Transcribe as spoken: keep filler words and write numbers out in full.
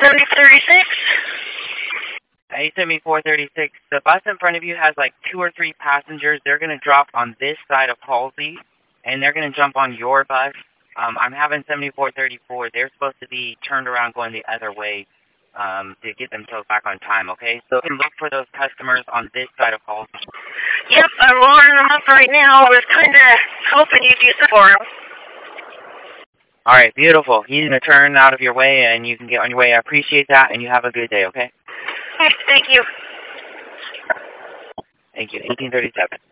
seventy thirty-six. A seventy-four thirty-six. The bus in front of you has like two or three passengers. They're going to drop on this side of Halsey, and they're going to jump on your bus. Um, I'm having seventy-four thirty-four. They're supposed to be turned around going the other way um, to get themselves back on time, okay? So you can look for those customers on this side of Halsey. Yep, I'm loading them up right now. I was kind of hoping you'd do something for him. All right, beautiful. He's going to turn out of your way, and you can get on your way. I appreciate that, and you have a good day, okay? Thank you. Thank you. eighteen thirty-seven.